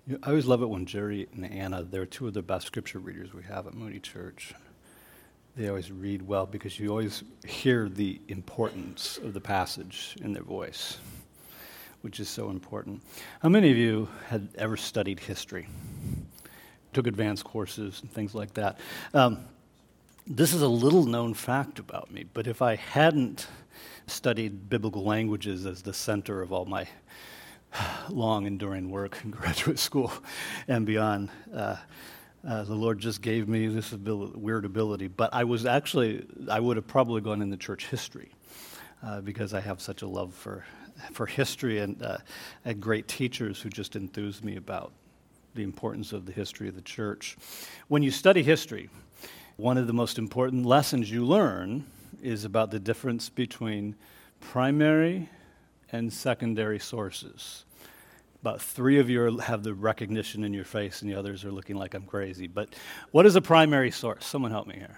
I always love it when Jerry and Anna, they're two of the best scripture readers we have at Moody Church. They always read well because you always hear the importance of the passage in their voice, which is so important. How many of you had ever studied history? Took advanced courses and things like that. This is a little known fact about me, but if I hadn't studied biblical languages as the center of all my long, enduring work in graduate school and beyond, the Lord just gave me this weird ability. But I would have probably gone into church history because I have such a love for history and had great teachers who just enthused me about the importance of the history of the church. When you study history, one of the most important lessons you learn is about the difference between primary and secondary sources. About 3 of you have the recognition in your face, and the others are looking like I'm crazy. But what is a primary source? Someone help me here.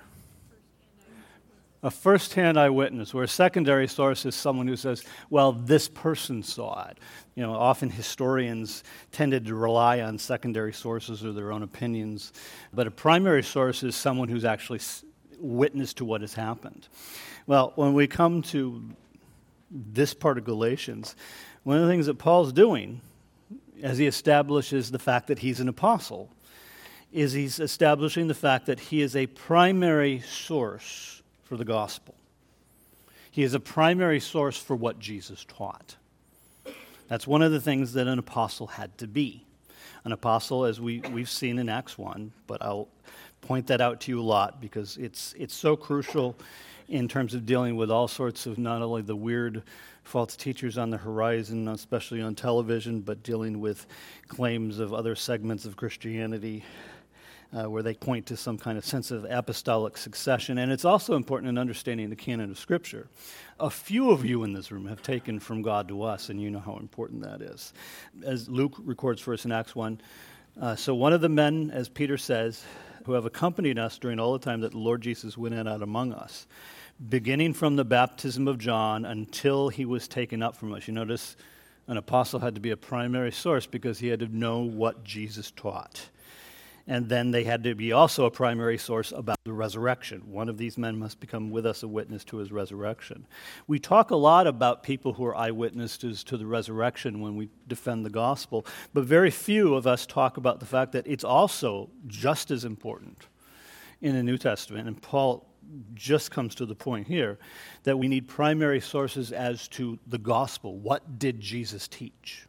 A first-hand eyewitness, where a secondary source is someone who says, well, this person saw it. You know, often historians tended to rely on secondary sources or their own opinions, but a primary source is someone who's actually witnessed to what has happened. Well, when we come to this part of Galatians, one of the things that Paul's doing as he establishes the fact that he's an apostle is he's establishing the fact that he is a primary source for the gospel. He is a primary source for what Jesus taught. That's one of the things that an apostle had to be. An apostle, as we've seen in Acts 1, but I'll point that out to you a lot because it's so crucial in terms of dealing with all sorts of not only the weird false teachers on the horizon, especially on television, but dealing with claims of other segments of Christianity where they point to some kind of sense of apostolic succession. And it's also important in understanding the canon of Scripture. A few of you in this room have taken from God to us, and you know how important that is. As Luke records for us in Acts 1, so one of the men, as Peter says, who have accompanied us during all the time that the Lord Jesus went in and out among us, beginning from the baptism of John until he was taken up from us. You notice an apostle had to be a primary source because he had to know what Jesus taught. And then they had to be also a primary source about the resurrection. One of these men must become with us a witness to his resurrection. We talk a lot about people who are eyewitnesses to the resurrection when we defend the gospel, but very few of us talk about the fact that it's also just as important in the New Testament. And Paul just comes to the point here that we need primary sources as to the gospel. What did Jesus teach?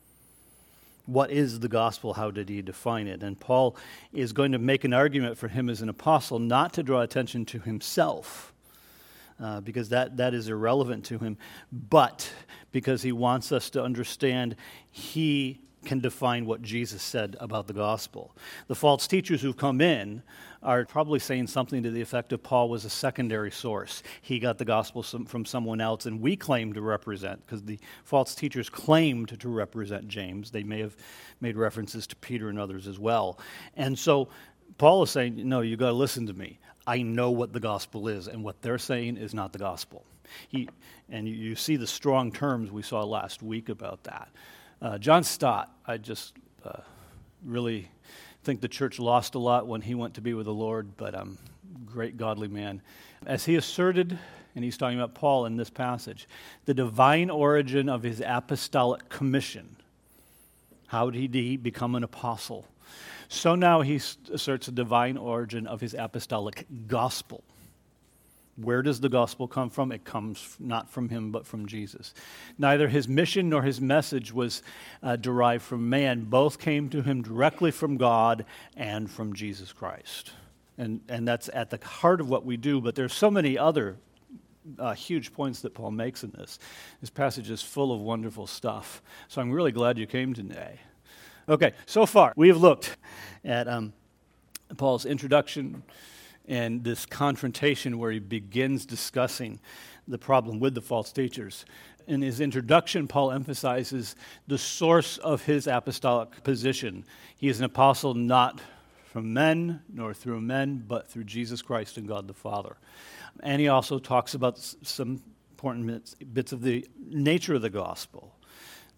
What is the gospel? How did he define it? And Paul is going to make an argument for him as an apostle, not to draw attention to himself, because that is irrelevant to him, but because he wants us to understand he can define what Jesus said about the gospel. The false teachers who've come in are probably saying something to the effect of Paul was a secondary source. He got the gospel from someone else, and we claim to represent, because the false teachers claimed to represent James. They may have made references to Peter and others as well. And so Paul is saying, no, you got to listen to me. I know what the gospel is, and what they're saying is not the gospel. You see the strong terms we saw last week about that. John Stott, I just really think the church lost a lot when he went to be with the Lord, but great godly man. As he asserted, and he's talking about Paul in this passage, the divine origin of his apostolic commission. How did he become an apostle? So now he asserts the divine origin of his apostolic gospel. Where does the gospel come from? It comes not from him, but from Jesus. Neither his mission nor his message was derived from man. Both came to him directly from God and from Jesus Christ. And that's at the heart of what we do, but there's so many other huge points that Paul makes in this. This passage is full of wonderful stuff. So I'm really glad you came today. Okay, so far we have looked at Paul's introduction and this confrontation where he begins discussing the problem with the false teachers. In his introduction, Paul emphasizes the source of his apostolic position. He is an apostle not from men, nor through men, but through Jesus Christ and God the Father. And he also talks about some important bits of the nature of the gospel, that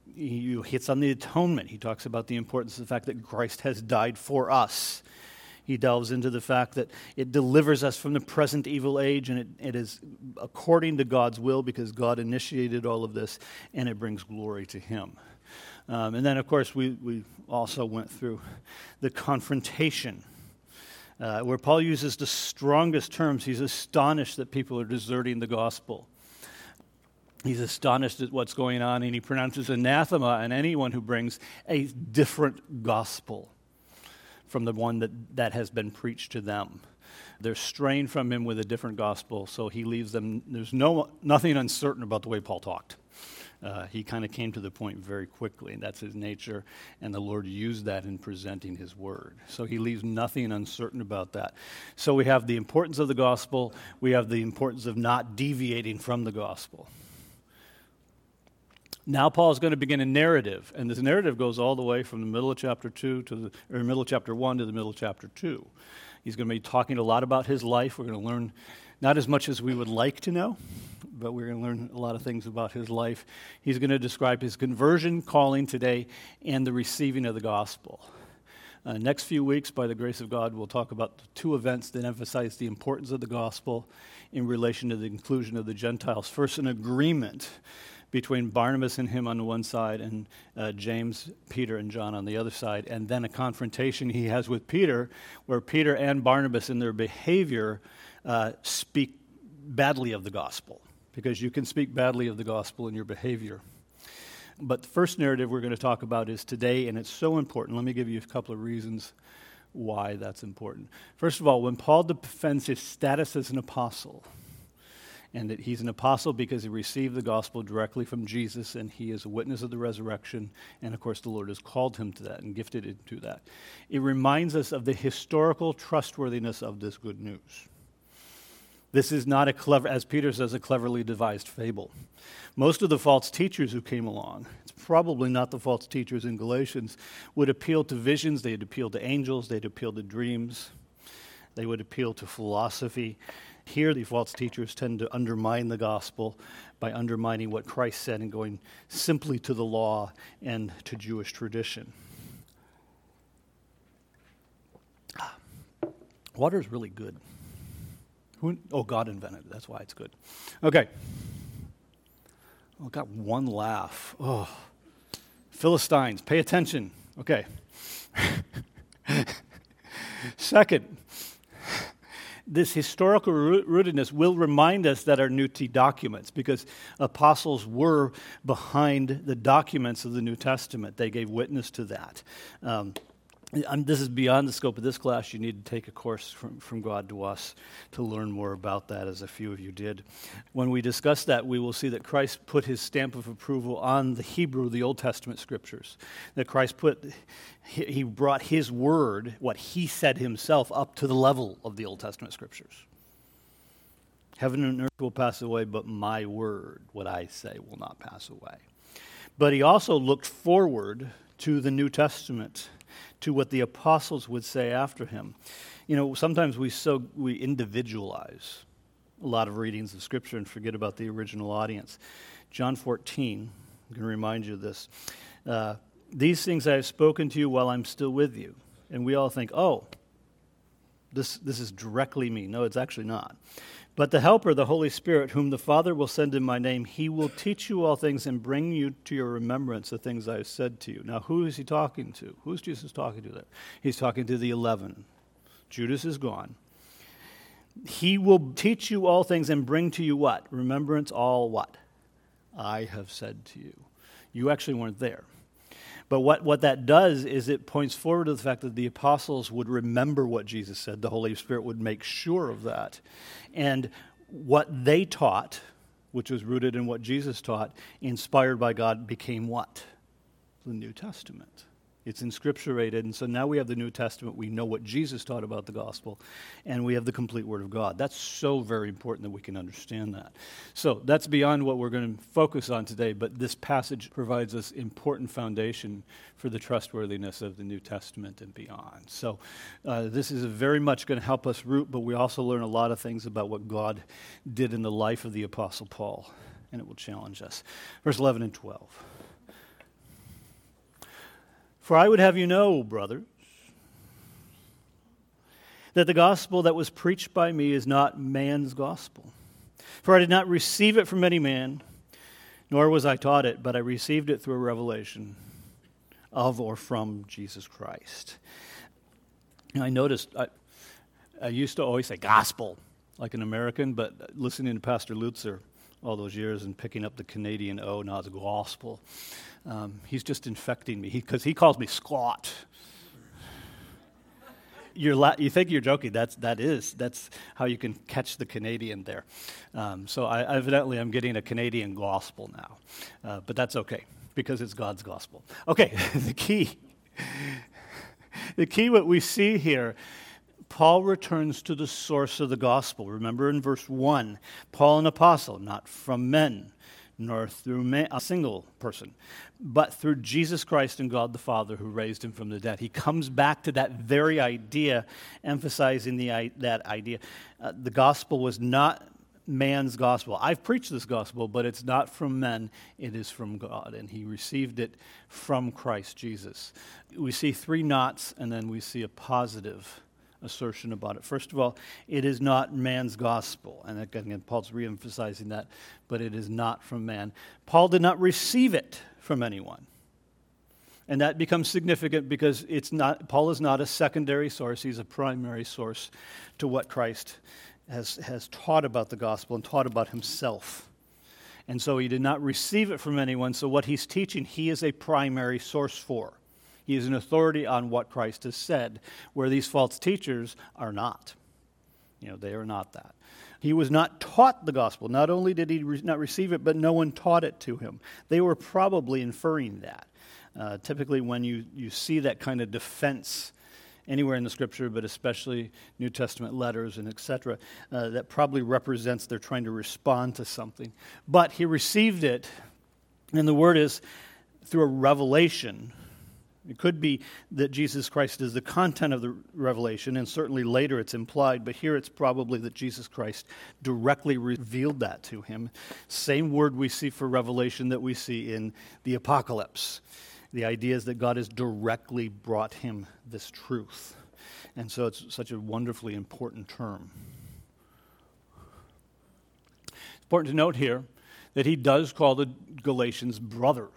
He hits on the atonement. He talks about the importance of the fact that Christ has died for us. He delves into the fact that it delivers us from the present evil age, and it is according to God's will because God initiated all of this, and it brings glory to him. And then, of course, we also went through the confrontation, where Paul uses the strongest terms. He's astonished that people are deserting the gospel. He's astonished at what's going on, and he pronounces anathema on anyone who brings a different gospel from the one that has been preached to them. They're straying from him with a different gospel, so he leaves them. There's nothing uncertain about the way Paul talked. He kind of came to the point very quickly, and that's his nature, and the Lord used that in presenting his word. So he leaves nothing uncertain about that. So we have the importance of the gospel. We have the importance of not deviating from the gospel. Now Paul is going to begin a narrative, and this narrative goes all the way from the middle of chapter 1 to the middle of chapter 2. He's going to be talking a lot about his life. We're going to learn not as much as we would like to know, but we're going to learn a lot of things about his life. He's going to describe his conversion, calling today, and the receiving of the gospel. Next few weeks, by the grace of God, we'll talk about the two events that emphasize the importance of the gospel in relation to the inclusion of the Gentiles. First, an agreement between Barnabas and him on the one side and James, Peter, and John on the other side, and then a confrontation he has with Peter, where Peter and Barnabas in their behavior speak badly of the gospel, because you can speak badly of the gospel in your behavior. But the first narrative we're going to talk about is today, and it's so important. Let me give you a couple of reasons why that's important. First of all, when Paul defends his status as an apostle, and that he's an apostle because he received the gospel directly from Jesus, and he is a witness of the resurrection, and of course the Lord has called him to that and gifted him to that. It reminds us of the historical trustworthiness of this good news. This is not a clever, as Peter says, a cleverly devised fable. Most of the false teachers who came along, it's probably not the false teachers in Galatians, would appeal to visions, they'd appeal to angels, they'd appeal to dreams, they would appeal to philosophy. Here, the false teachers tend to undermine the gospel by undermining what Christ said and going simply to the law and to Jewish tradition. Water is really good. God invented it. That's why it's good. Okay. Got one laugh. Oh, Philistines, pay attention. Okay. Second, this historical rootedness will remind us that our New documents, because apostles were behind the documents of the New Testament. They gave witness to that. This is beyond the scope of this class. You need to take a course from God to us to learn more about that, as a few of you did. When we discuss that, we will see that Christ put his stamp of approval on the Hebrew, the Old Testament scriptures. That Christ he brought his word, what he said himself, up to the level of the Old Testament scriptures. Heaven and earth will pass away, but my word, what I say, will not pass away. But he also looked forward to the New Testament, to what the apostles would say after him. You know, sometimes we individualize a lot of readings of Scripture and forget about the original audience. John 14, I'm going to remind you of this. These things I have spoken to you while I'm still with you. And we all think, this is directly me. No, it's actually not. But the Helper, the Holy Spirit, whom the Father will send in my name, he will teach you all things and bring you to your remembrance the things I have said to you. Now, who is he talking to? Who's Jesus talking to there? He's talking to the 11. Judas is gone. He will teach you all things and bring to you what? Remembrance all what? I have said to you. You actually weren't there. But what that does is it points forward to the fact that the apostles would remember what Jesus said. The Holy Spirit would make sure of that. And what they taught, which was rooted in what Jesus taught, inspired by God, became what? The New Testament. It's inscripturated, and so now we have the New Testament. We know what Jesus taught about the gospel, and we have the complete Word of God. That's so very important that we can understand that. So that's beyond what we're going to focus on today, but this passage provides us important foundation for the trustworthiness of the New Testament and beyond. So this is very much going to help us root, but we also learn a lot of things about what God did in the life of the Apostle Paul, and it will challenge us. Verse 11 and 12. For I would have you know, brothers, that the gospel that was preached by me is not man's gospel. For I did not receive it from any man, nor was I taught it, but I received it through a revelation of or from Jesus Christ. And I noticed, I used to always say gospel, like an American, but listening to Pastor Lutzer all those years and picking up the Canadian O, now it's gospel. He's just infecting me because he calls me squat. You think you're joking? That's how you can catch the Canadian there. So evidently I'm getting a Canadian gospel now, but that's okay because it's God's gospel. Okay, the key what we see here. Paul returns to the source of the gospel. Remember in verse 1, Paul, an apostle, not from men, nor through a single person, but through Jesus Christ and God the Father who raised him from the dead. He comes back to that very idea, emphasizing that idea. The gospel was not man's gospel. I've preached this gospel, but it's not from men, it is from God, and he received it from Christ Jesus. We see three nots, and then we see a positive assertion about it. First of all, it is not man's gospel. And again, Paul's reemphasizing that, but it is not from man. Paul did not receive it from anyone. And that becomes significant because Paul is not a secondary source, he's a primary source to what Christ has taught about the gospel and taught about himself. And so he did not receive it from anyone, so what he's teaching, he is a primary source for. He is an authority on what Christ has said, where these false teachers are not. They are not that. He was not taught the gospel. Not only did he not receive it, but no one taught it to him. They were probably inferring that. Typically when you see that kind of defense anywhere in the Scripture, but especially New Testament letters and etc., that probably represents they're trying to respond to something. But he received it, and the word is through a revelation. It could be that Jesus Christ is the content of the revelation, and certainly later it's implied, but here it's probably that Jesus Christ directly revealed that to him. Same word we see for revelation that we see in the Apocalypse. The idea is that God has directly brought him this truth. And so it's such a wonderfully important term. It's important to note here that he does call the Galatians brothers.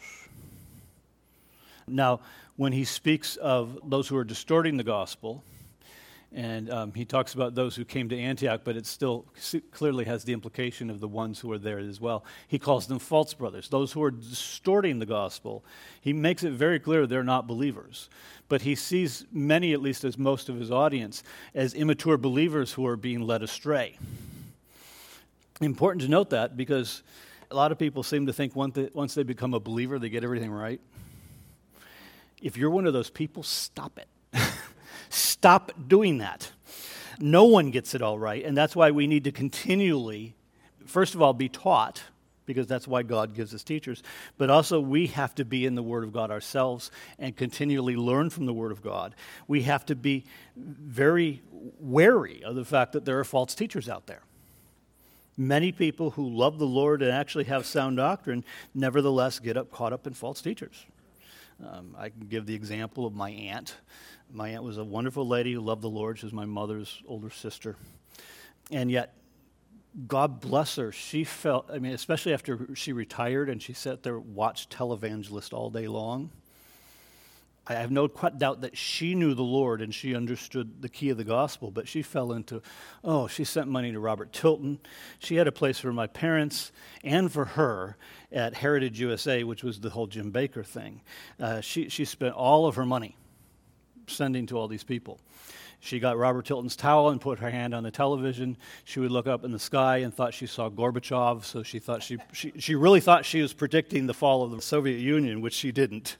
Now, when he speaks of those who are distorting the gospel, and he talks about those who came to Antioch, but it still clearly has the implication of the ones who are there as well. He calls them false brothers, those who are distorting the gospel. He makes it very clear they're not believers. But he sees many, at least as most of his audience, as immature believers who are being led astray. Important to note that because a lot of people seem to think once they become a believer, they get everything right. If you're one of those people, stop it. Stop doing that. No one gets it all right, and that's why we need to continually, first of all, be taught, because that's why God gives us teachers, but also we have to be in the Word of God ourselves and continually learn from the Word of God. We have to be very wary of the fact that there are false teachers out there. Many people who love the Lord and actually have sound doctrine nevertheless get caught up in false teachers. I can give the example of my aunt. My aunt was a wonderful lady who loved the Lord. She was my mother's older sister. And yet, God bless her, she felt, especially after she retired and she sat there and watched televangelist all day long, I have no doubt that she knew the Lord and she understood the key of the gospel, but she fell into, she sent money to Robert Tilton. She had a place for my parents and for her at Heritage USA, which was the whole Jim Bakker thing. She spent all of her money sending to all these people. She got Robert Tilton's towel and put her hand on the television. She would look up in the sky and thought she saw Gorbachev, so she thought she really thought she was predicting the fall of the Soviet Union, which she didn't.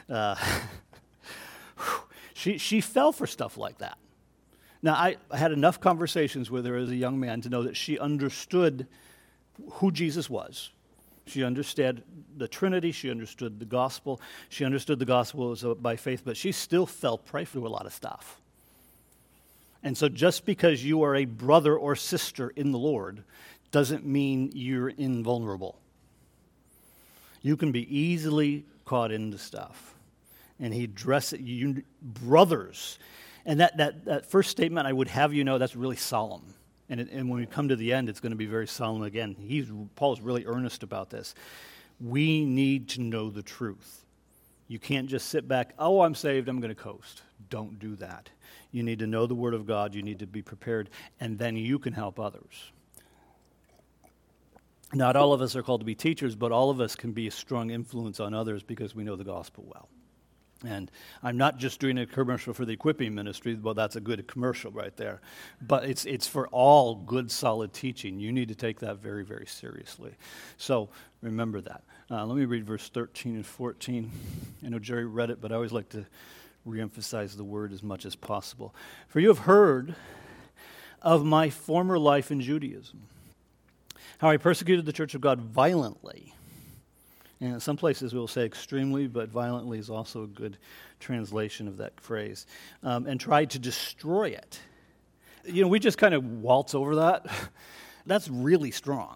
She fell for stuff like that. Now, I had enough conversations with her as a young man to know that she understood who Jesus was. She understood the Trinity. She understood the gospel. She understood the gospel was by faith, but she still fell prey to a lot of stuff. And so just because you are a brother or sister in the Lord doesn't mean you're invulnerable. You can be easily caught into stuff. And he addressed you brothers. And that first statement, I would have you know, that's really solemn. And when we come to the end, it's going to be very solemn again. Paul's really earnest about this. We need to know the truth. You can't just sit back, oh, I'm saved, I'm going to coast. Don't do that. You need to know the Word of God. You need to be prepared, and then you can help others. Not all of us are called to be teachers, but all of us can be a strong influence on others because we know the gospel well. And I'm not just doing a commercial for the equipping ministry, well, that's a good commercial right there. But it's for all good, solid teaching. You need to take that very, very seriously. So remember that. Let me read verse 13 and 14. I know Jerry read it, but I always like to reemphasize the word as much as possible. For you have heard of my former life in Judaism, how I persecuted the church of God violently. And in some places we'll say extremely, but violently is also a good translation of that phrase. And tried to destroy it. You know, we just kind of waltz over that. That's really strong.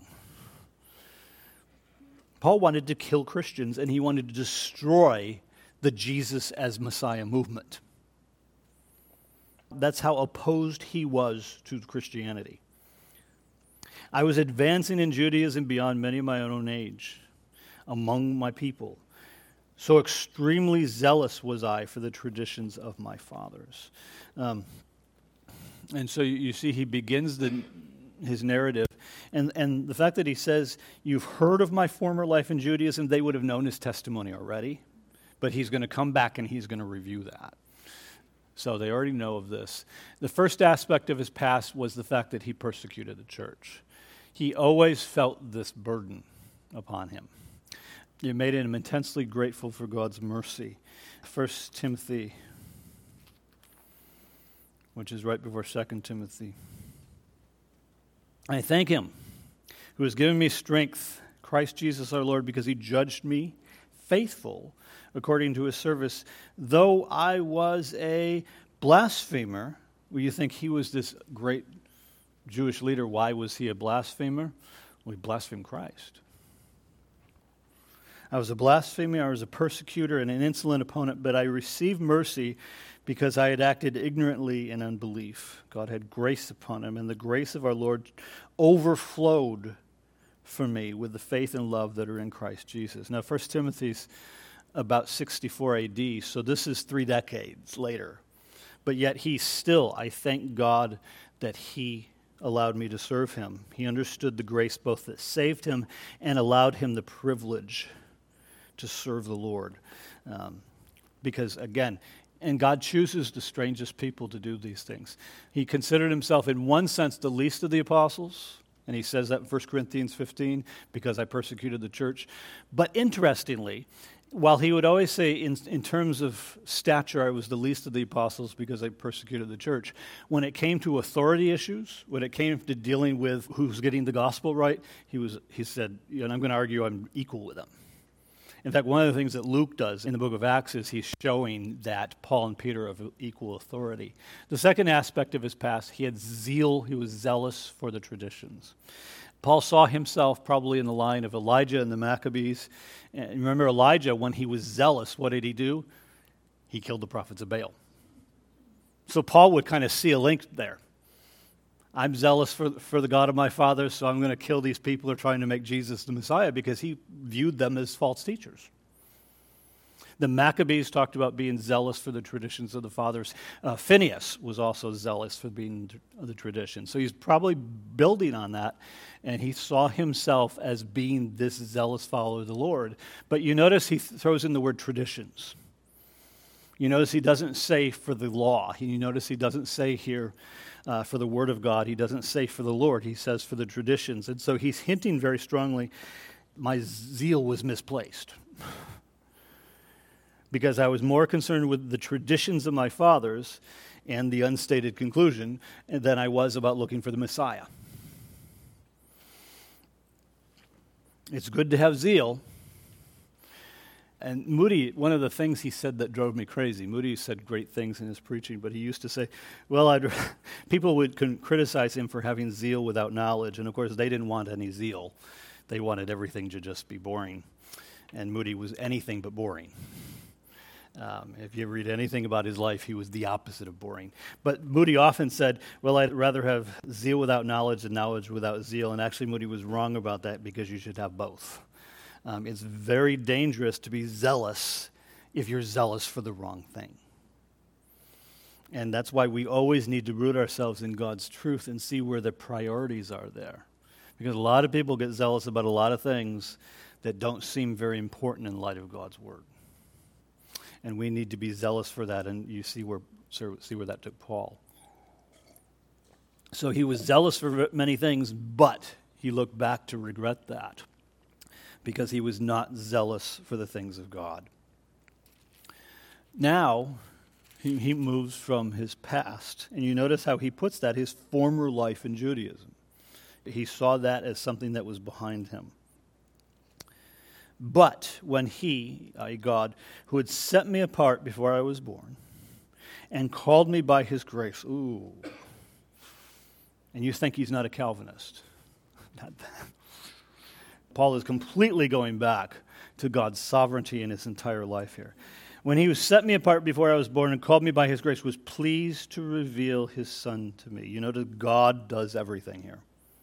Paul wanted to kill Christians, and he wanted to destroy the Jesus as Messiah movement. That's how opposed he was to Christianity. I was advancing in Judaism beyond many of my own age among my people. So extremely zealous was I for the traditions of my fathers. And so you see he begins his narrative. And the fact that he says, you've heard of my former life in Judaism, they would have known his testimony already. But he's going to come back and he's going to review that. So they already know of this. The first aspect of his past was the fact that he persecuted the church. He always felt this burden upon him. It made him intensely grateful for God's mercy. 1 Timothy, which is right before 2 Timothy. I thank him who has given me strength, Christ Jesus our Lord, because he judged me faithful according to his service. Though I was a blasphemer, well, you think he was this great Jewish leader. Why was he a blasphemer? Well, he blasphemed Christ. I was a blasphemer, I was a persecutor and an insolent opponent, but I received mercy because I had acted ignorantly in unbelief. God had grace upon him, and the grace of our Lord overflowed for me with the faith and love that are in Christ Jesus. Now, 1 Timothy's about 64 AD, so this is 3 decades later. But yet he still, I thank God that he allowed me to serve him. He understood the grace both that saved him and allowed him the privilege to serve the Lord. Because, again, and God chooses the strangest people to do these things. He considered himself, in one sense, the least of the apostles. And he says that in 1 Corinthians 15, because I persecuted the church. But interestingly, while he would always say, in terms of stature, I was the least of the apostles because I persecuted the church, when it came to authority issues, when it came to dealing with who's getting the gospel right, he said, and I'm going to argue I'm equal with them. In fact, one of the things that Luke does in the book of Acts is he's showing that Paul and Peter are of equal authority. The second aspect of his past, he had zeal. He was zealous for the traditions. Paul saw himself probably in the line of Elijah and the Maccabees. And remember Elijah, when he was zealous, what did he do? He killed the prophets of Baal. So Paul would kind of see a link there. I'm zealous for the God of my fathers, so I'm going to kill these people who are trying to make Jesus the Messiah, because he viewed them as false teachers. The Maccabees talked about being zealous for the traditions of the fathers. Phinehas was also zealous for being the tradition. So he's probably building on that, and he saw himself as being this zealous follower of the Lord. But you notice he throws in the word traditions. You notice he doesn't say for the law. You notice he doesn't say here for the word of God. He doesn't say for the Lord. He says for the traditions. And so he's hinting very strongly, my zeal was misplaced. Because I was more concerned with the traditions of my fathers and the unstated conclusion than I was about looking for the Messiah. It's good to have zeal. And Moody, one of the things he said that drove me crazy, Moody said great things in his preaching, but he used to say, well, people would criticize him for having zeal without knowledge, and of course they didn't want any zeal. They wanted everything to just be boring. And Moody was anything but boring. If you read anything about his life, he was the opposite of boring. But Moody often said, well, I'd rather have zeal without knowledge than knowledge without zeal. And actually, Moody was wrong about that because you should have both. It's very dangerous to be zealous if you're zealous for the wrong thing. And that's why we always need to root ourselves in God's truth and see where the priorities are there. Because a lot of people get zealous about a lot of things that don't seem very important in light of God's word. And we need to be zealous for that, and you see where that took Paul. So he was zealous for many things, but he looked back to regret that because he was not zealous for the things of God. Now, he moves from his past, and you notice how he puts that, his former life in Judaism. He saw that as something that was behind him. But when he, i.e. God, who had set me apart before I was born, and called me by his grace, and you think he's not a Calvinist. Not that. Paul is completely going back to God's sovereignty in his entire life here. When he was set me apart before I was born and called me by his grace, was pleased to reveal his Son to me. You notice God does everything here.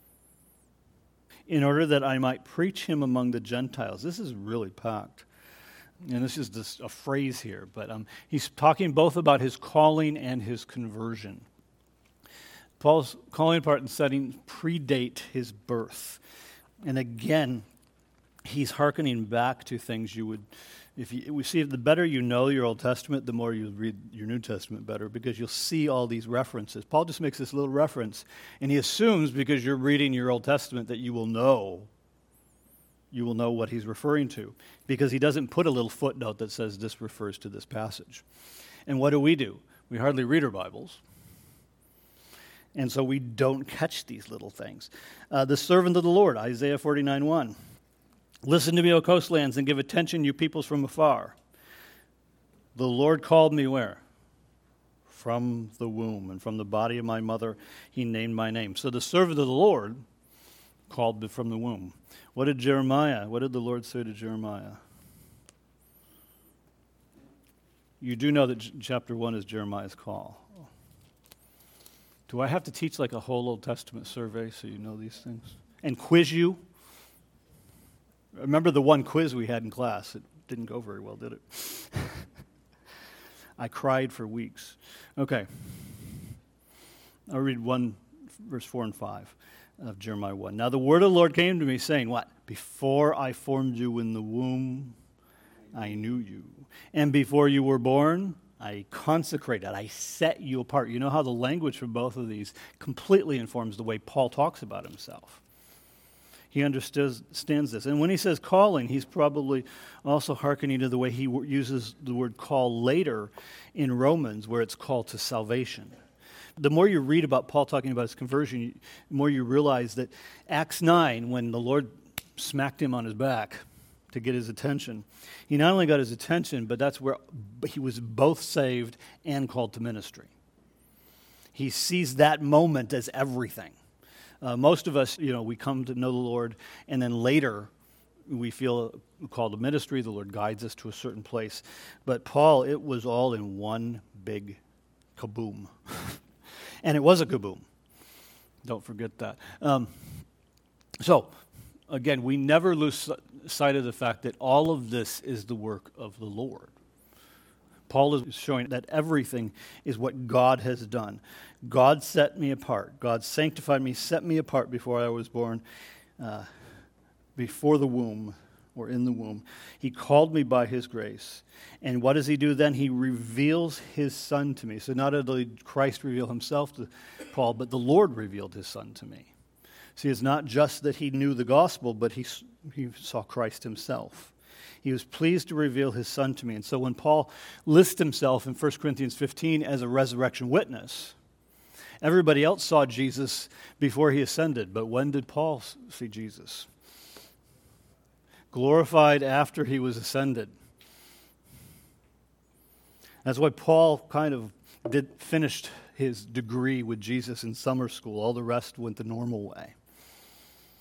In order that I might preach him among the Gentiles. This is really packed. And this is just a phrase here, but he's talking both about his calling and his conversion. Paul's calling part and setting predate his birth. And again, he's hearkening back to things you would, we see the better you know your Old Testament, the more you read your New Testament better, because you'll see all these references. Paul just makes this little reference, and he assumes because you're reading your Old Testament that you will know what he's referring to, because he doesn't put a little footnote that says this refers to this passage. And what do? We hardly read our Bibles. And so we don't catch these little things. The servant of the Lord, Isaiah 49:1. Listen to me, O coastlands, and give attention, you peoples from afar. The Lord called me where? From the womb, and from the body of my mother he named my name. So the servant of the Lord called me from the womb. What did the Lord say to Jeremiah? You do know that chapter 1 is Jeremiah's call. Do I have to teach like a whole Old Testament survey so you know these things? And quiz you? Remember the one quiz we had in class? It didn't go very well, did it? I cried for weeks. Okay. I'll read 1, verse 4 and 5 of Jeremiah 1. Now the word of the Lord came to me saying, what? Before I formed you in the womb, I knew you. And before you were born, I consecrated, I set you apart. You know how the language from both of these completely informs the way Paul talks about himself. He understands this. And when he says calling, he's probably also hearkening to the way he uses the word call later in Romans, where it's called to salvation. The more you read about Paul talking about his conversion, the more you realize that Acts 9, when the Lord smacked him on his back to get his attention, he not only got his attention, but that's where he was both saved and called to ministry. He sees that moment as everything. Most of us, we come to know the Lord, and then later we feel called to ministry. The Lord guides us to a certain place. But Paul, it was all in one big kaboom. And it was a kaboom. Don't forget that. So, again, we never lose sight of the fact that all of this is the work of the Lord. Paul is showing that everything is what God has done. God set me apart. God sanctified me, set me apart before I was born, before the womb, or in the womb. He called me by his grace. And what does he do then? He reveals his Son to me. So not only did Christ reveal himself to Paul, but the Lord revealed his Son to me. See, it's not just that he knew the gospel, but he saw Christ himself. He was pleased to reveal his Son to me. And so when Paul lists himself in 1 Corinthians 15 as a resurrection witness, everybody else saw Jesus before he ascended. But when did Paul see Jesus? Glorified after he was ascended. That's why Paul kind of finished his degree with Jesus in summer school. All the rest went the normal way.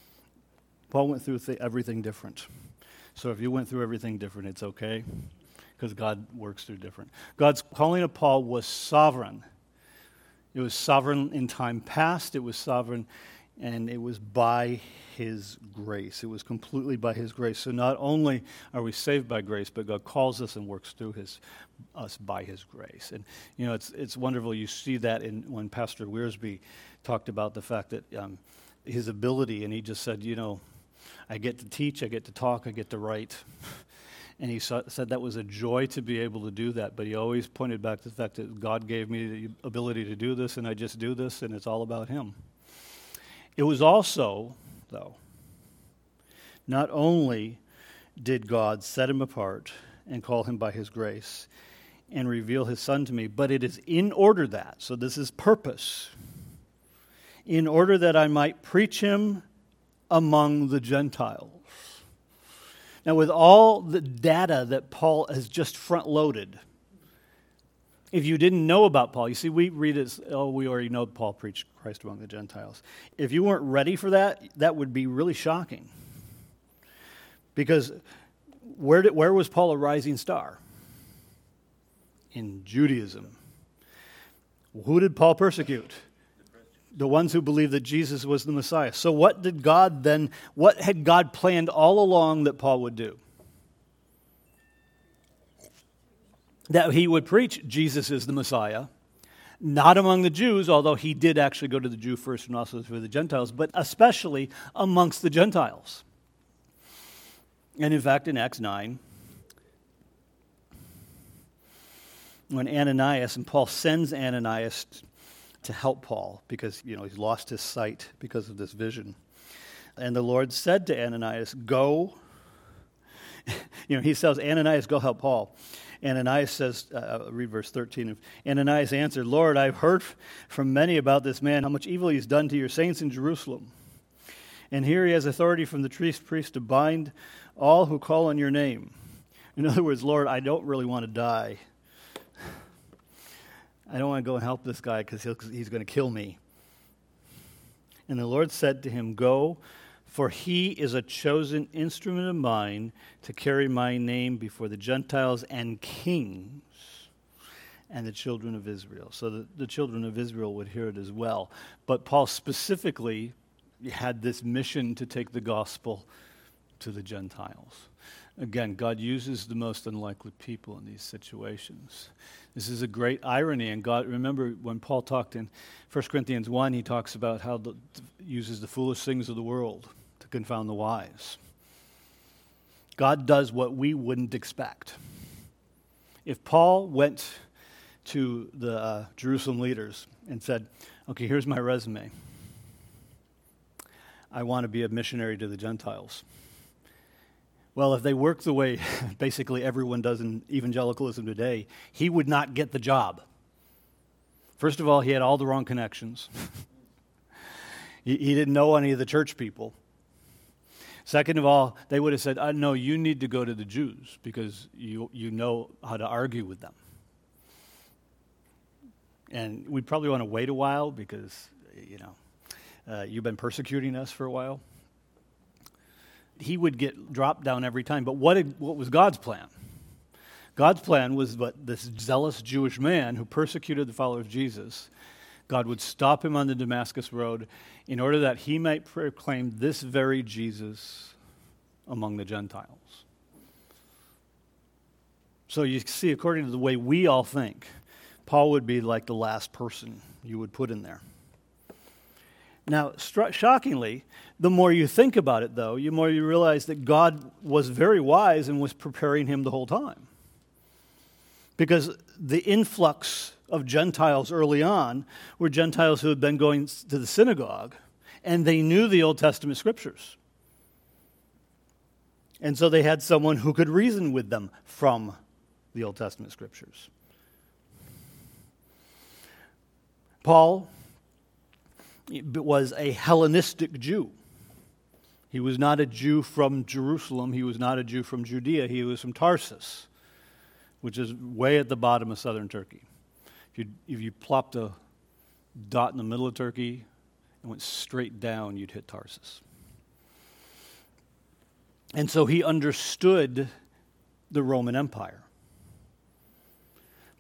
Paul went through everything different. So if you went through everything different, it's okay. because God works through different. God's calling of Paul was sovereign. It was sovereign in time past. It was sovereign, and it was by His grace. It was completely by His grace. So not only are we saved by grace, but God calls us and works through us by His grace. And it's wonderful. You see that when Pastor Wearsby talked about the fact that his ability, and he just said, I get to teach, I get to talk, I get to write. And he said that was a joy to be able to do that, but he always pointed back to the fact that God gave me the ability to do this, and I just do this, and it's all about Him. It was also, though, not only did God set him apart and call him by His grace and reveal His Son to me, but it is in order that, so this is purpose, in order that I might preach Him among the Gentiles. Now, with all the data that Paul has just front-loaded, if you didn't know about Paul, you see, we read it as, we already know Paul preached Christ among the Gentiles. If you weren't ready for that, that would be really shocking. Because where was Paul a rising star? In Judaism. Who did Paul persecute? The ones who believed that Jesus was the Messiah. So what had God planned all along that Paul would do? That he would preach Jesus is the Messiah, not among the Jews, although he did actually go to the Jew first and also to the Gentiles, but especially amongst the Gentiles. And in fact, in Acts 9, when Ananias, and Paul sends Ananias to help Paul because, he's lost his sight because of this vision. And the Lord said to Ananias, go. He tells Ananias, go help Paul. Ananias says, read verse 13. Ananias answered, Lord, I've heard from many about this man, how much evil he's done to your saints in Jerusalem. And here he has authority from the chief priest to bind all who call on your name. In other words, Lord, I don't really want to die. I don't want to go and help this guy because he's going to kill me. And the Lord said to him, go, for he is a chosen instrument of mine to carry my name before the Gentiles and kings and the children of Israel. So the children of Israel would hear it as well. But Paul specifically had this mission to take the gospel to the Gentiles. Again, God uses the most unlikely people in these situations. This is a great irony, and God, remember when Paul talked in 1 Corinthians 1, he talks about how uses the foolish things of the world to confound the wise. God does what we wouldn't expect. If Paul went to the Jerusalem leaders and said, okay, here's my resume. I want to be a missionary to the Gentiles. Well, if they work the way basically everyone does in evangelicalism today, he would not get the job. First of all, he had all the wrong connections. He didn't know any of the church people. Second of all, they would have said, no, you need to go to the Jews because you know how to argue with them. And we'd probably want to wait a while because, you've been persecuting us for a while. He would get dropped down every time. But what was God's plan? God's plan was that this zealous Jewish man who persecuted the followers of Jesus, God would stop him on the Damascus road in order that he might proclaim this very Jesus among the Gentiles. So you see, according to the way we all think, Paul would be like the last person you would put in there. Now, shockingly, the more you think about it, though, the more you realize that God was very wise and was preparing him the whole time. Because the influx of Gentiles early on were Gentiles who had been going to the synagogue, and they knew the Old Testament scriptures. And so they had someone who could reason with them from the Old Testament scriptures. Paul was a Hellenistic Jew. He was not a Jew from Jerusalem. He was not a Jew from Judea. He was from Tarsus, which is way at the bottom of southern Turkey. If you plopped a dot in the middle of Turkey and went straight down, you'd hit Tarsus. And so he understood the Roman Empire.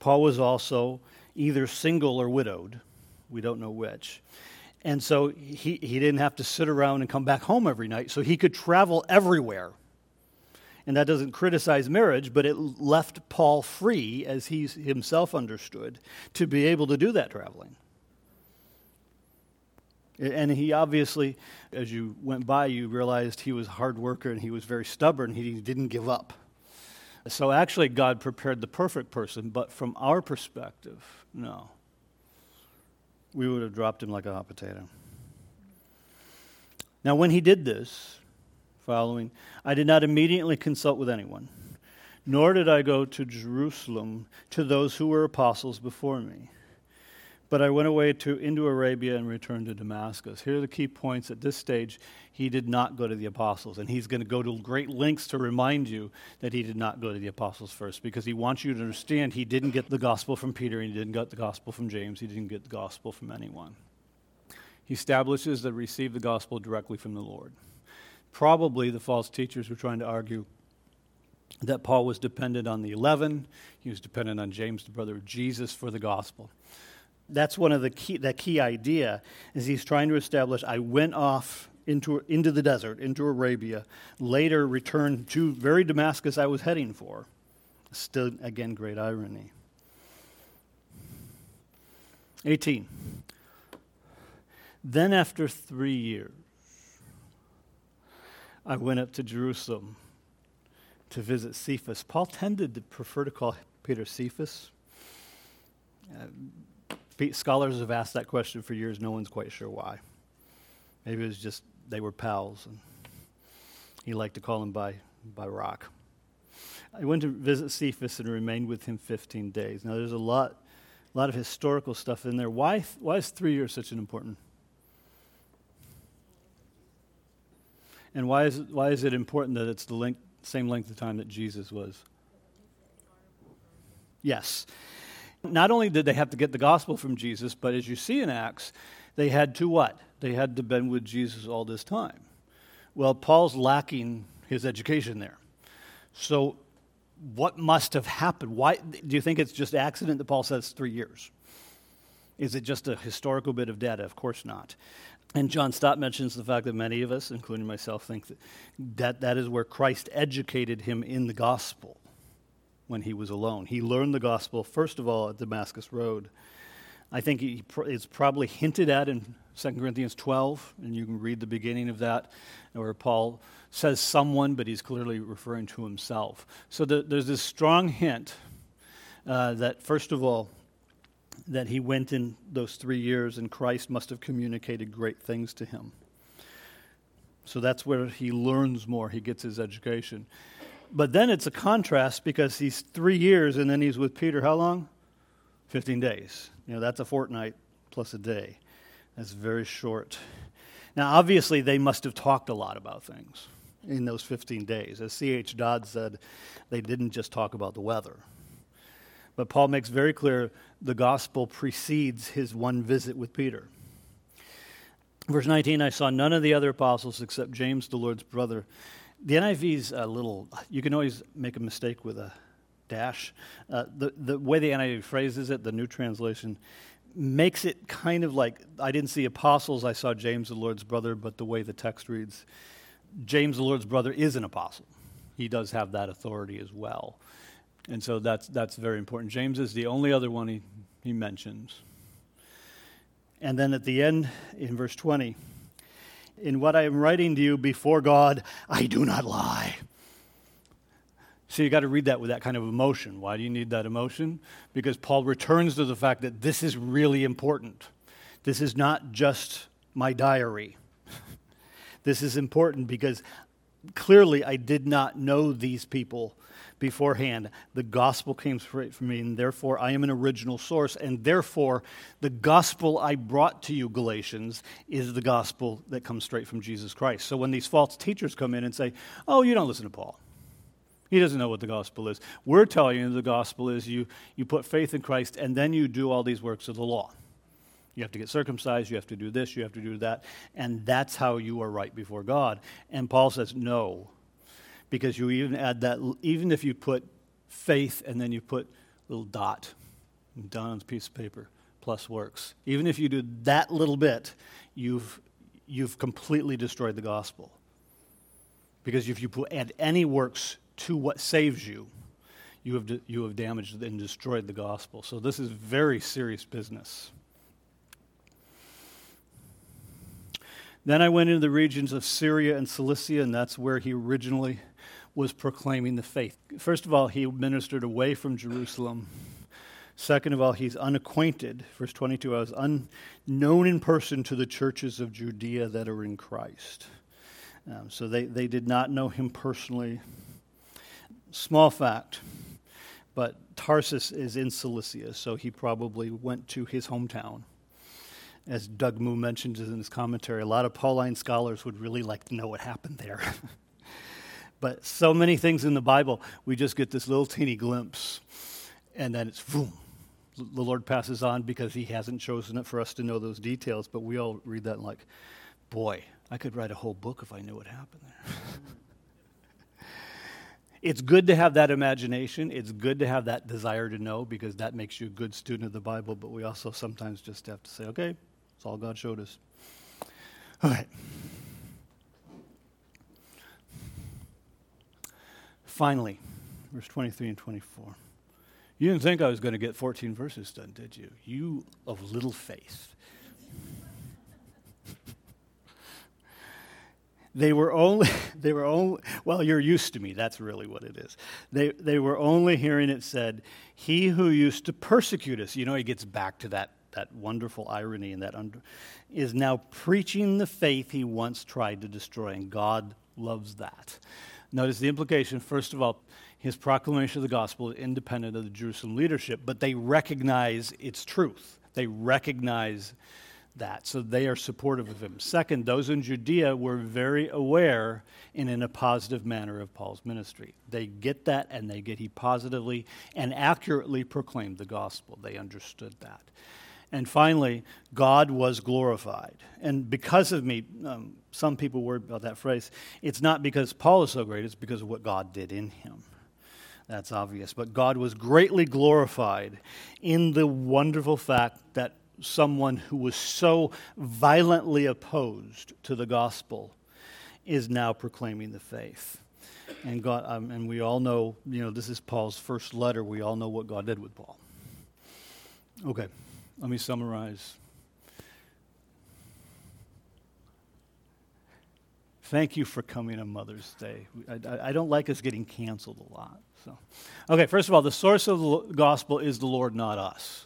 Paul was also either single or widowed. We don't know which. And so he didn't have to sit around and come back home every night, so he could travel everywhere. And that doesn't criticize marriage, but it left Paul free, as he himself understood, to be able to do that traveling. And he obviously, as you went by, you realized he was a hard worker and he was very stubborn. He didn't give up. So actually, God prepared the perfect person, but from our perspective, no. We would have dropped him like a hot potato. Now, when he did this, following, I did not immediately consult with anyone, nor did I go to Jerusalem to those who were apostles before me. But I went away into Arabia and returned to Damascus. Here are the key points. At this stage, he did not go to the apostles. And he's going to go to great lengths to remind you that he did not go to the apostles first, because he wants you to understand he didn't get the gospel from Peter, and he didn't get the gospel from James, he didn't get the gospel from anyone. He establishes that receive the gospel directly from the Lord. Probably the false teachers were trying to argue that Paul was dependent on the 11. He was dependent on James, the brother of Jesus, for the gospel. That's one of the key idea, is he's trying to establish, I went off into the desert, into Arabia, later returned to very Damascus I was heading for. Still, again, great irony. 18. Then after 3 years, I went up to Jerusalem to visit Cephas. Paul tended to prefer to call Peter Cephas. Scholars have asked that question for years. No one's quite sure why. Maybe it was just they were pals, and he liked to call him by Rock. I went to visit Cephas and remained with him 15 days. Now, there's a lot of historical stuff in there. Why is 3 years such an important? And why is it important that it's the same length of time that Jesus was? Yes. Not only did they have to get the gospel from Jesus, but as you see in Acts, they had to what? They had to been with Jesus all this time. Well, Paul's lacking his education there. So what must have happened? Why do you think it's just accident that Paul says 3 years? Is it just a historical bit of data? Of course not. And John Stott mentions the fact that many of us, including myself, think that is where Christ educated him in the gospel when he was alone. He learned the gospel, first of all, at Damascus Road. I think it's probably hinted at in 2 Corinthians 12, and you can read the beginning of that, where Paul says someone, but he's clearly referring to himself. So there's this strong hint that, first of all, that he went in those 3 years and Christ must have communicated great things to him. So that's where he learns more, he gets his education. But then it's a contrast, because he's 3 years and then he's with Peter how long? 15 days. That's a fortnight plus a day. That's very short. Now, obviously, they must have talked a lot about things in those 15 days. As C.H. Dodd said, they didn't just talk about the weather. But Paul makes very clear the gospel precedes his one visit with Peter. Verse 19, I saw none of the other apostles except James, the Lord's brother. The NIV's a little, you can always make a mistake with a dash. The way the NIV phrases it, the New Translation, makes it kind of like, I didn't see apostles, I saw James, the Lord's brother, but the way the text reads, James, the Lord's brother, is an apostle. He does have that authority as well. And so that's very important. James is the only other one he mentions. And then at the end, in verse 20, in what I am writing to you before God, I do not lie. So you got to read that with that kind of emotion. Why do you need that emotion? Because Paul returns to the fact that this is really important. This is not just my diary. This is important because clearly I did not know these people beforehand. The gospel came straight from me, and therefore I am an original source, and therefore the gospel I brought to you, Galatians, is the gospel that comes straight from Jesus Christ. So when these false teachers come in and say, oh, you don't listen to Paul, he doesn't know what the gospel is, we're telling you the gospel is you put faith in Christ, and then you do all these works of the law. You have to get circumcised, you have to do this, you have to do that, and that's how you are right before God. And Paul says, no, because you even add that, even if you put faith and then you put a little dot, Done on a piece of paper, plus works. Even if you do that little bit, you've completely destroyed the gospel. Because if you add any works to what saves you, you have damaged and destroyed the gospel. So this is very serious business. Then I went into the regions of Syria and Cilicia, and that's where he originally was proclaiming the faith. First of all, he ministered away from Jerusalem. Second of all, he's unacquainted. Verse 22, I was unknown in person to the churches of Judea that are in Christ. So they did not know him personally. Small fact, but Tarsus is in Cilicia, so he probably went to his hometown. As Doug Moo mentions in his commentary, a lot of Pauline scholars would really like to know what happened there. But so many things in the Bible, we just get this little teeny glimpse, and then it's boom. The Lord passes on because he hasn't chosen it for us to know those details, but we all read that and like, boy, I could write a whole book if I knew what happened there. It's good to have that imagination. It's good to have that desire to know because that makes you a good student of the Bible, but we also sometimes just have to say, okay, that's all God showed us. All right. Finally, verse 23 and 24. You didn't think I was going to get 14 verses done, did you? You of little faith. They were only, well, you're used to me. That's really what it is. They were only hearing it said, he who used to persecute us. You know, he gets back to that wonderful irony and that is now preaching the faith he once tried to destroy, and God loves that. Notice the implication. First of all, his proclamation of the gospel is independent of the Jerusalem leadership, but they recognize its truth. They recognize that, so they are supportive of him. Second, those in Judea were very aware and in a positive manner of Paul's ministry. They get that, and he positively and accurately proclaimed the gospel. They understood that. And finally, God was glorified. And because of me, some people worry about that phrase. It's not because Paul is so great, it's because of what God did in him. That's obvious. But God was greatly glorified in the wonderful fact that someone who was so violently opposed to the gospel is now proclaiming the faith. And God, and we all know, this is Paul's first letter. We all know what God did with Paul. Okay, let me summarize. Thank you for coming on Mother's Day. I don't like us getting canceled a lot. So, okay, first of all, the source of the gospel is the Lord, not us.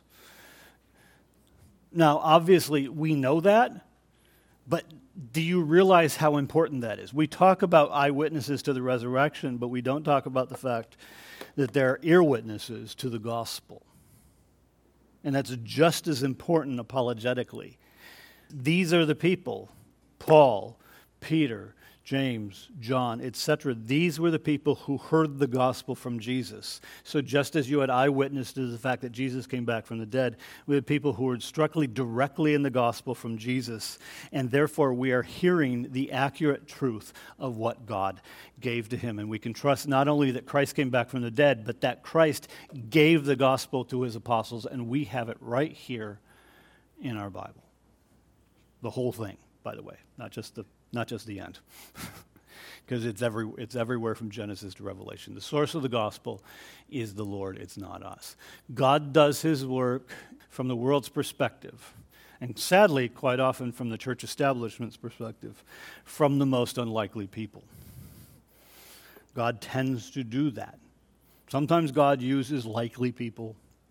Now, obviously, we know that, but do you realize how important that is? We talk about eyewitnesses to the resurrection, but we don't talk about the fact that they're ear witnesses to the gospel. And that's just as important apologetically. These are the people, Paul, Peter, James, John, etc. These were the people who heard the gospel from Jesus. So just as you had eyewitness to the fact that Jesus came back from the dead, we had people who were instructed directly in the gospel from Jesus, and therefore we are hearing the accurate truth of what God gave to him. And we can trust not only that Christ came back from the dead, but that Christ gave the gospel to his apostles, and we have it right here in our Bible. The whole thing, by the way, not just the end, because it's everywhere from Genesis to Revelation. The source of the gospel is the Lord, it's not us. God does his work from the world's perspective, and sadly, quite often from the church establishment's perspective, from the most unlikely people. God tends to do that. Sometimes God uses likely people.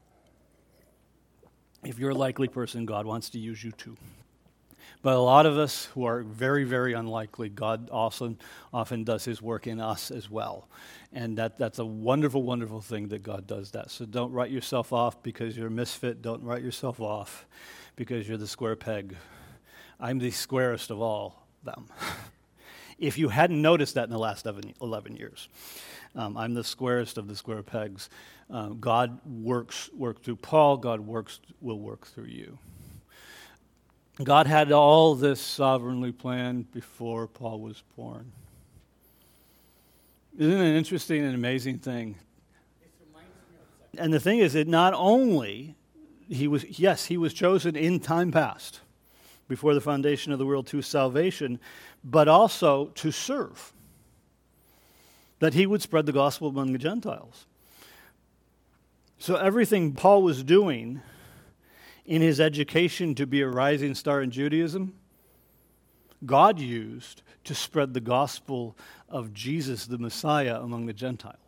If you're a likely person, God wants to use you too. But a lot of us who are very, very unlikely, God also often does his work in us as well. And that's a wonderful, wonderful thing that God does that. So don't write yourself off because you're a misfit. Don't write yourself off because you're the square peg. I'm the squarest of all them. If you hadn't noticed that in the last 11 years, I'm the squarest of the square pegs. God works through Paul. God will work through you. God had all this sovereignly planned before Paul was born. Isn't it an interesting and amazing thing? And the thing is, it not only he was chosen in time past, before the foundation of the world, to salvation, but also to serve, that he would spread the gospel among the Gentiles. So everything Paul was doing in his education to be a rising star in Judaism, God used to spread the gospel of Jesus, the Messiah, among the Gentiles.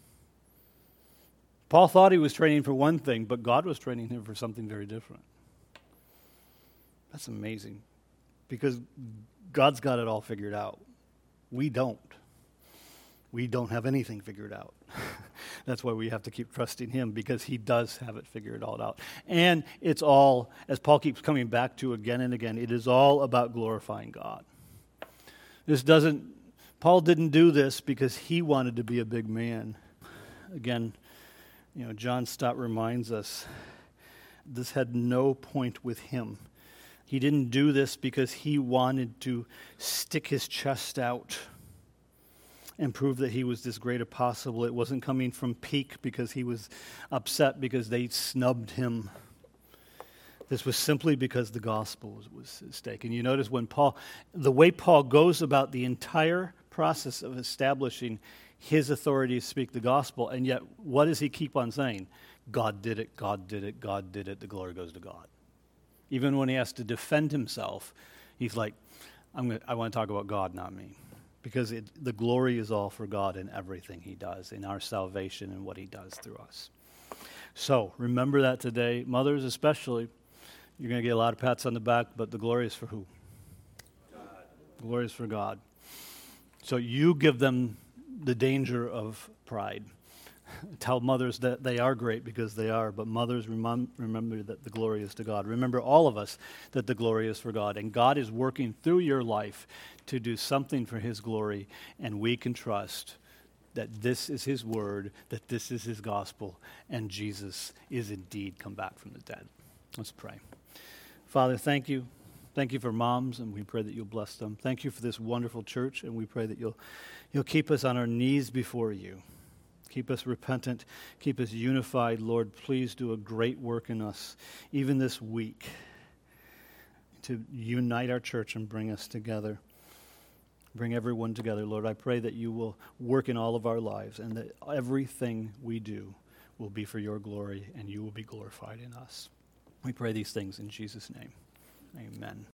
Paul thought he was training for one thing, but God was training him for something very different. That's amazing, because God's got it all figured out. We don't. We don't have anything figured out. That's why we have to keep trusting him, because he does have it figured all out. And it's all, as Paul keeps coming back to again and again, it is all about glorifying God. Paul didn't do this because he wanted to be a big man. Again, John Stott reminds us this had no point with him. He didn't do this because he wanted to stick his chest out and prove that he was this great apostle. It wasn't coming from pique because he was upset because they snubbed him. This was simply because the gospel was at stake. And you notice the way Paul goes about the entire process of establishing his authority to speak the gospel, and yet what does he keep on saying? God did it, God did it, God did it, the glory goes to God. Even when he has to defend himself, he's like, I want to talk about God, not me. Because the glory is all for God in everything he does, in our salvation and what he does through us. So, remember that today. Mothers especially, you're going to get a lot of pats on the back, but the glory is for who? God. The glory is for God. So you give them the danger of pride. Tell mothers that they are great, because they are, but mothers, remember that the glory is to God. Remember, all of us, that the glory is for God, and God is working through your life to do something for his glory, and we can trust that this is his word, that this is his gospel, and Jesus is indeed come back from the dead. Let's pray. Father, thank you. Thank you for moms, and we pray that you'll bless them. Thank you for this wonderful church, and we pray that you'll keep us on our knees before you. Keep us repentant. Keep us unified. Lord, please do a great work in us, even this week, to unite our church and bring us together. Bring everyone together. Lord, I pray that you will work in all of our lives, and that everything we do will be for your glory, and you will be glorified in us. We pray these things in Jesus' name. Amen.